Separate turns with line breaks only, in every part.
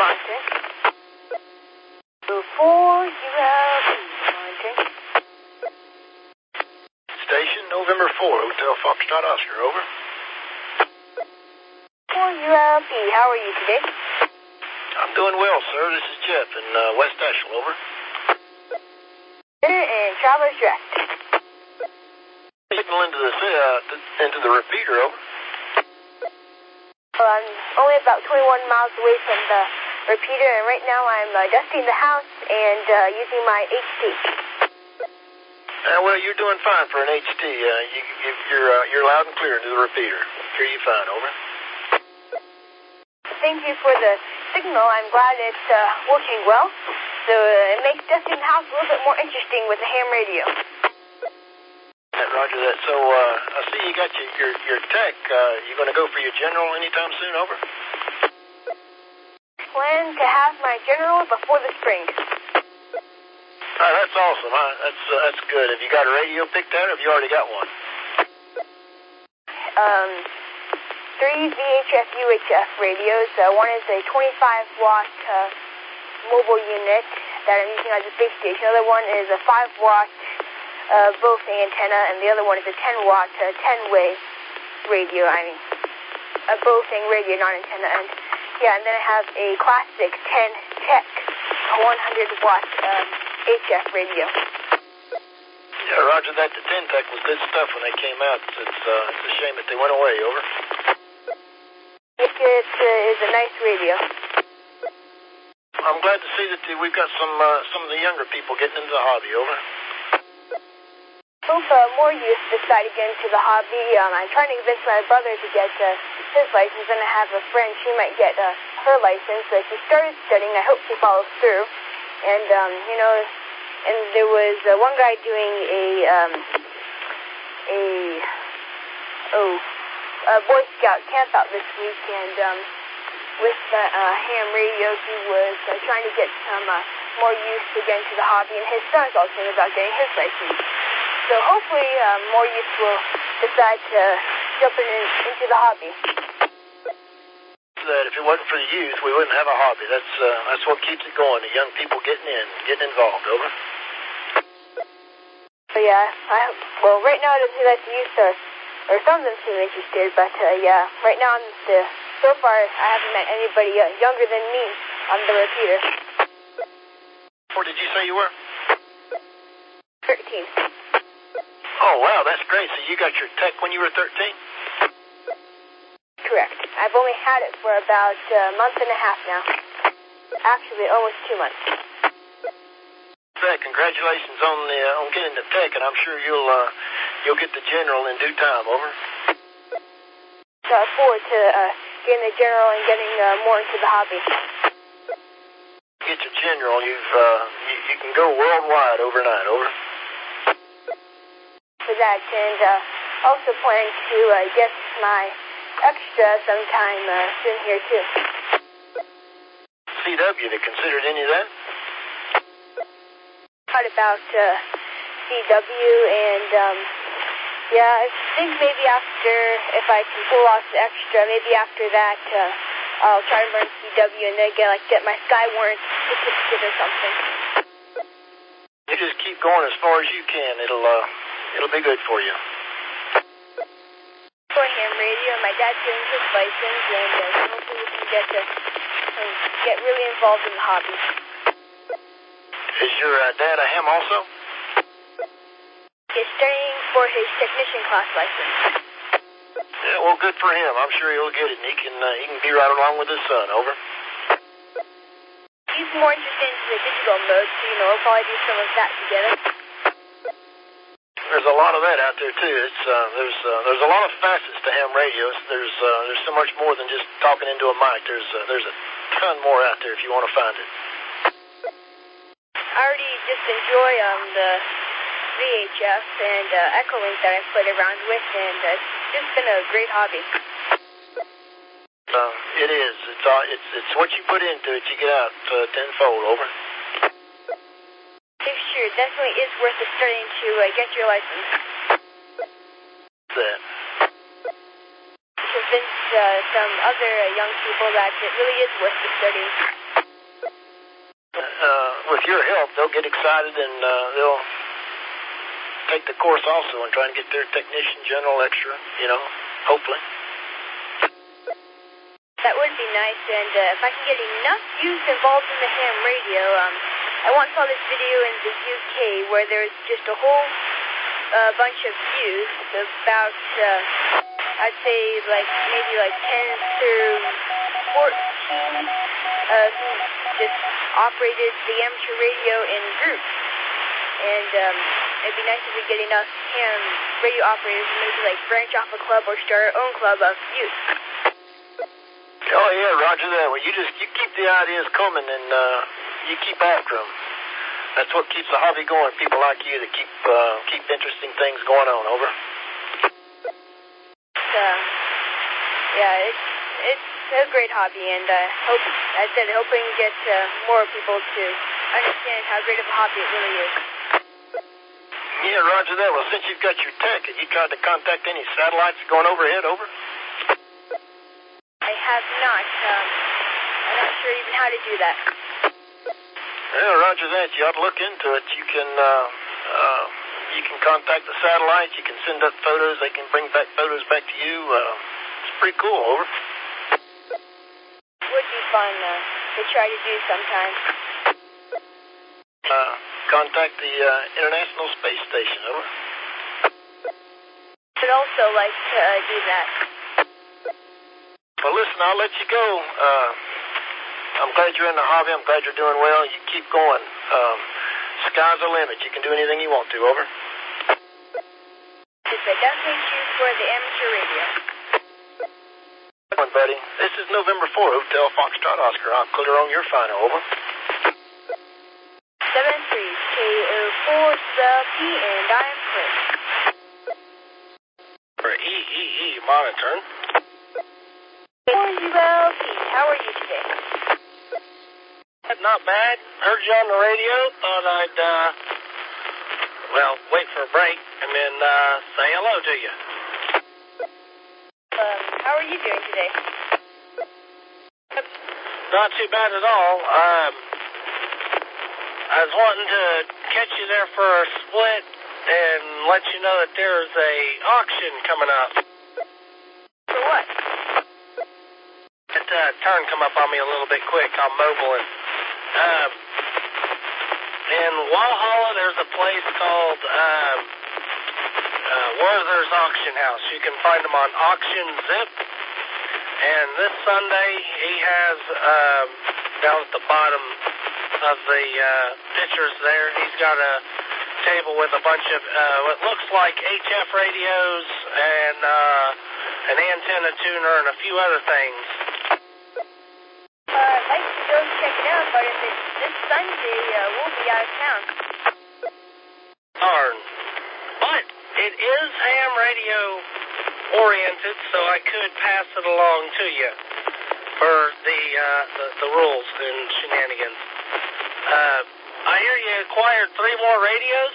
Monitoring. 4 ULP monitoring.
Station November 4, Hotel Foxtrot Oscar, over.
4 ULP, how are you today?
I'm doing well, sir. This is Jeff in West Asheville, over.
Center and Travelers Direct.
Signal into the repeater, over.
Well, I'm only about 21 miles away from the repeater, and right now I'm dusting the house and using my HT.
Well, you're doing fine for an HT. You're loud and clear into the repeater. Hear you fine, over.
Thank you for the signal. I'm glad it's working well. So it makes dusting the house a little bit more interesting with the ham radio.
Roger that. So I see you got your tech. You going to go for your general anytime soon, over?
Plan to have my general before the spring.
That's awesome. That's good. Have you got a radio picked out, or have you already got one?
3 VHF UHF radios. One is a 25-watt mobile unit that I'm using as a base station. The other one is a 5-watt Bofang antenna, and the other one is a 10-watt 10-way radio. I mean, a Bofang radio, not antenna. And yeah, and then I have a classic 10 Tech 100-watt HF radio.
Yeah, roger that. The 10 Tech was good stuff when they came out. It's a shame that they went away, over.
It is a nice radio.
I'm glad to see that we've got some of the younger people getting into the hobby, over.
Hope more youth decide to get into the hobby. I'm trying to convince my brother to get his license, and I have a friend, she might get her license. She started studying. I hope she follows through. And, and there was one guy doing a Boy Scout camp out this week, and with the ham radio, he was trying to get some more youth to get into the hobby, and his son's also thinking about getting his license. So hopefully more youth will decide to jump into the hobby.
That if it wasn't for the youth, we wouldn't have a hobby. That's what keeps it going. The young people getting involved, over.
So yeah, well, right now it doesn't seem like the youth or some of them seem interested, but yeah, right now so far I haven't met anybody younger than me on the repeater.
What did you say you were?
13.
Oh, wow, that's great. So you got your tech when you were 13?
Correct. I've only had it for about a month and a half now. Actually, almost 2 months.
Congratulations on getting the tech, and I'm sure you'll get the general in due time, over.
So I look forward to getting the general and getting more into the hobby.
Get your general, you can go worldwide overnight, over.
For that, and also plan to get my extra sometime soon here too.
CW, they considered any of that?
Thought about CW, and yeah, I think maybe after, if I can pull off the extra, maybe after that I'll try to learn CW and then get my Skywarn certificate or something.
You just keep going as far as you can. It'll be good for you.
For ham radio, and my dad's getting his license, and hopefully we can get really involved in the hobby.
Is your dad a ham also?
He's studying for his technician class license.
Yeah, well, good for him. I'm sure he'll get it, and he can be right along with his son, over.
He's more interested in the digital mode, so we'll probably do some of that together.
There's a lot of that out there too. It's there's a lot of facets to ham radios. There's so much more than just talking into a mic. There's a ton more out there if you want to find it.
I already just enjoy the VHF and Echolink that I've played around with, and it's just been a great hobby.
It is. It's what you put into it, you get out tenfold, over.
Sure, it definitely is worth it starting to get your license.
That.
Convince some other young people that it really is worth the studying.
With your help, they'll get excited and they'll take the course also and try and get their technician general extra, hopefully.
That would be nice, and if I can get enough youth involved in the ham radio, I once saw this video in the UK where there's just a whole bunch of youth, about, I'd say maybe 10 through 14, who just operated the amateur radio in groups. And it'd be nice if we get enough ham radio operators to maybe branch off a club or start our own club of youth.
Oh yeah, roger that. Well, you keep the ideas coming and you keep after them. That's what keeps the hobby going. People like you that keep interesting things going on. Over. It's a great hobby, and I hope we can get more people to understand how great of a hobby it really is. Yeah, roger that. Well, since you've got your tech, have you tried to contact any satellites going overhead? Over. I have not. I'm not sure even how to do that. Yeah, roger that. You ought to look into it. You can contact the satellites. You can send up photos. They can bring back photos back to you. It's pretty cool. Over. Would be fun to try to do sometime. Contact the International Space Station. Over. I'd also like to do that. Well, listen, I'll let you go. I'm glad you're in the hobby. I'm glad you're doing well. You keep going. Sky's the limit. You can do anything you want to. Over. It's a WHU for the amateur radio. Buddy. This is November 4, Hotel Foxtrot Oscar. I'm clear on your final. Over. 73 KO4 sub P, and I am clear. For EEE monitoring. ULP, how are you today? Not bad. Heard you on the radio. Thought I'd, wait for a break and then say hello to you. How are you doing today? Not too bad at all. I was wanting to catch you there for a split and let you know that there's a auction coming up. For what? That turn come up on me a little bit quick on mobile. And, in Walhalla, there's a place called Werther's Auction House. You can find them on Auction Zip. And this Sunday, he has, down at the bottom of the pictures there, he's got a table with a bunch of what looks like HF radios and an antenna tuner and a few other things. I'd like to go check it out, but if it's this Sunday, we'll be out of town. Darn. But it is ham radio oriented, so I could pass it along to you for the rules and shenanigans. I hear you acquired 3 more radios?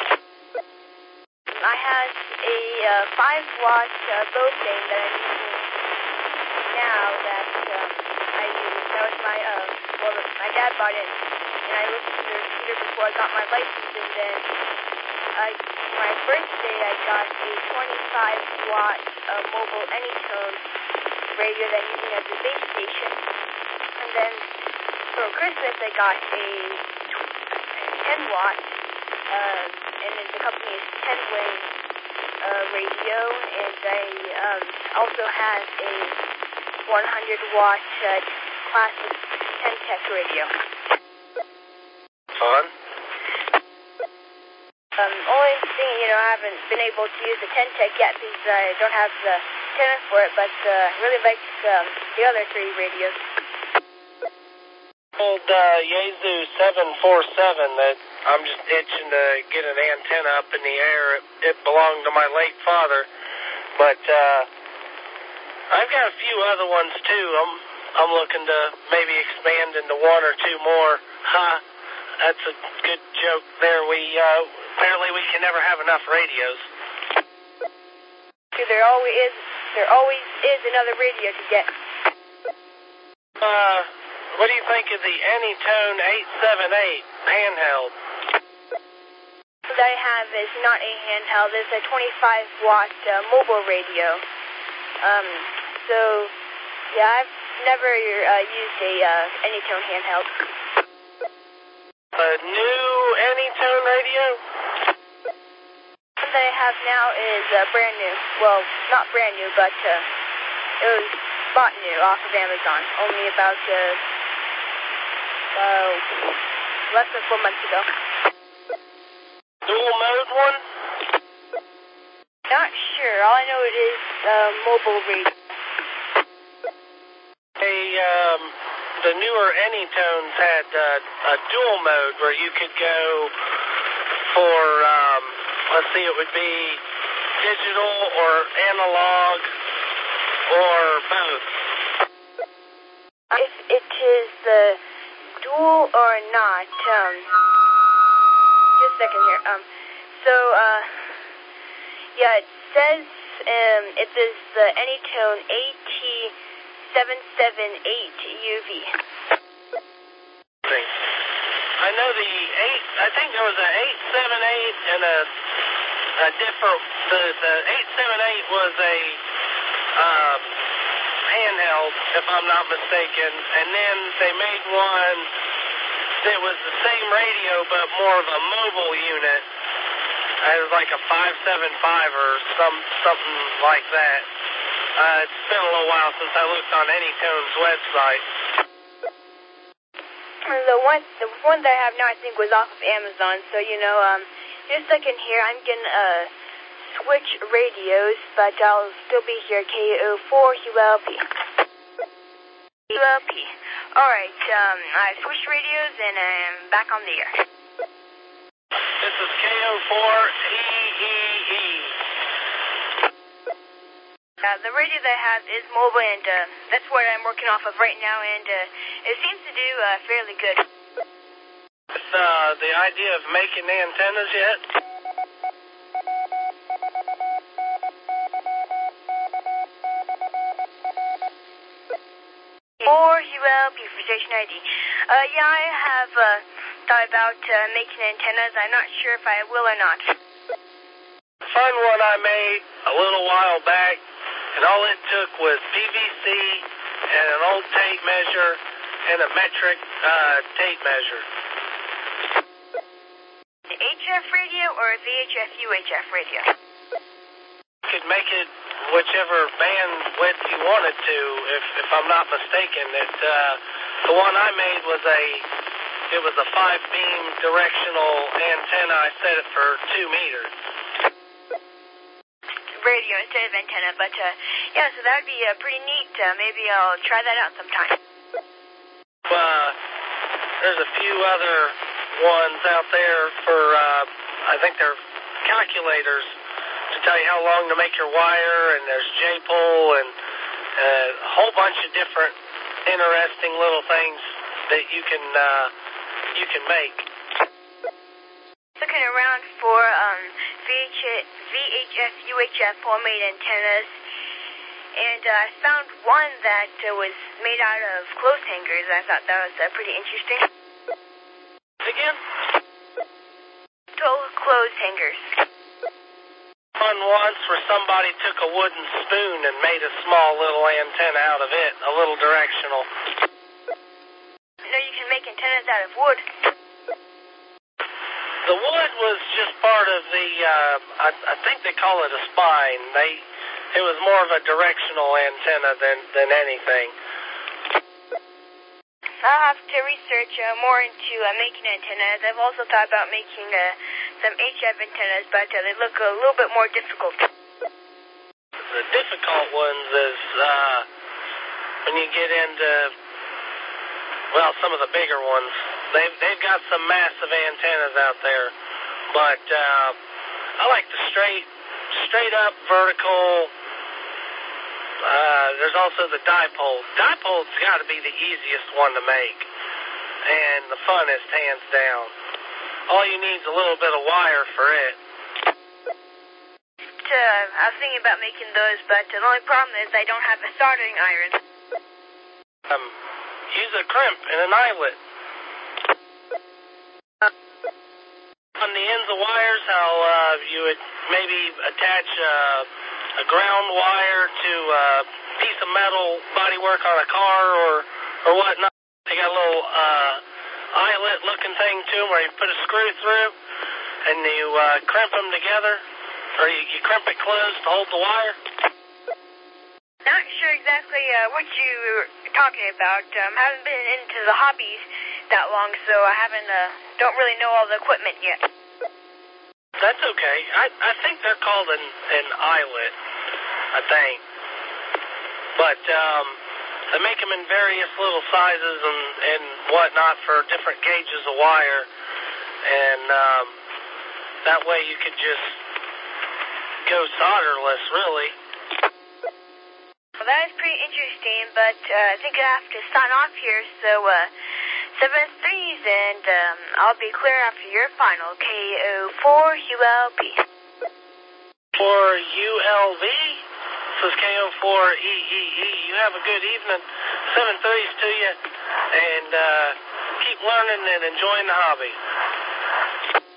I have a 5-watt Bofang that I'm using now that I use. That was my dad bought it, and I listened to the repeater before I got my license, and then for my birthday I got a 25-watt mobile Anytone radio that I'm using as a base station, and then for Christmas I got a 10-watt, and then the company is 10-wing radio, and I also have a 100-watt classic 10-tech radio. Fun? Only thing, I haven't been able to use the 10-tech yet because I don't have the antenna for it, but I really like the other 3 radios. Old Yaesu 747 that I'm just itching to get an antenna up in the air. It belonged to my late father, but I've got a few other ones too. I'm looking to maybe expand into 1 or 2 more. That's a good joke there. Apparently we can never have enough radios. There always is another radio to get.
What do you think of the Anytone 878 handheld?
What I have is not a handheld. It's a 25-watt mobile radio. So, yeah, I've never used a Anytone handheld.
A new Anytone radio?
The one that I have now is brand new. Well, not brand new, but it was bought new off of Amazon only about less than 4 months ago.
Dual mode one?
Not sure. All I know it is mobile radio.
The newer Anytones had a dual mode where you could go for, let's see, it would be digital or analog or both.
If it is the dual or not, just a second here. Yeah, it says it is the Anytone AT778UV.
I know I think there was an 878 and a different, the 878 was a handheld, if I'm not mistaken, and then they made one that was the same radio but more of a mobile unit. It was like a 575 or something like that. It's been a little while since I looked on Anytone's website.
The one that I have now, I think, was off of Amazon. So, just a second here, I'm gonna switch radios, but I'll still be here. KO4 ULP. ULP. All right. I switched radios and I'm back on the air.
This is KO4 EEE.
The radio that I have is mobile, and that's what I'm working off of right now, and it seems to do fairly good.
With the idea of making antennas yet?
Or ULP for station ID. Yeah, I have thought about making antennas. I'm not sure if I will or not.
Fun one I made a little while back, and all it took was PVC and an old tape measure and a metric tape measure.
The HF radio or VHF UHF radio?
You could make it whichever bandwidth you wanted to, if I'm not mistaken. The one I made was a 5-beam directional antenna. I set it for 2 meters.
Radio instead of antenna, but yeah, so that would be pretty neat. Maybe I'll try that out sometime.
There's a few other ones out there for, I think they're calculators to tell you how long to make your wire, and there's J-pole and a whole bunch of different interesting little things that you can make.
Looking around for VHF, UHF homemade antennas, and I found one that was made out of clothes hangers. I thought that was pretty interesting.
Again?
Clothes hangers.
Fun once where somebody took a wooden spoon and made a small little antenna out of it, a little directional.
You can make antennas out of wood.
The wood was just part of the, I think they call it a spine. It was more of a directional antenna than anything.
I'll have to research more into making antennas. I've also thought about making some HF antennas, but they look a little bit more difficult.
The difficult ones is when you get into, well, some of the bigger ones. They've got some massive antennas out there, but I like the straight up vertical. There's also the dipole. Dipole's got to be the easiest one to make, and the funnest, hands down. All you need is a little bit of wire for it.
I was thinking about making those, but the only problem is I don't have a soldering iron.
use a crimp and an eyelet. On the ends of wires, how you would maybe attach a ground wire to a piece of metal bodywork on a car or whatnot. They got a little eyelet-looking thing to them where you put a screw through and you crimp them together, or you crimp it closed to hold the wire.
Not sure exactly what you were talking about. Haven't been into the hobbies that long, so I don't really know all the equipment yet.
That's okay. I think they're called an eyelet, I think. But they make them in various little sizes and whatnot for different gauges of wire. And that way you could just go solderless, really.
Well, that is pretty interesting, but I think I have to sign off here, so 7 3s, and I'll be clear after your final, KO4ULB.
4ULV? This is KO4EEE. You have a good evening. 7 3s to you, and keep learning and enjoying the hobby.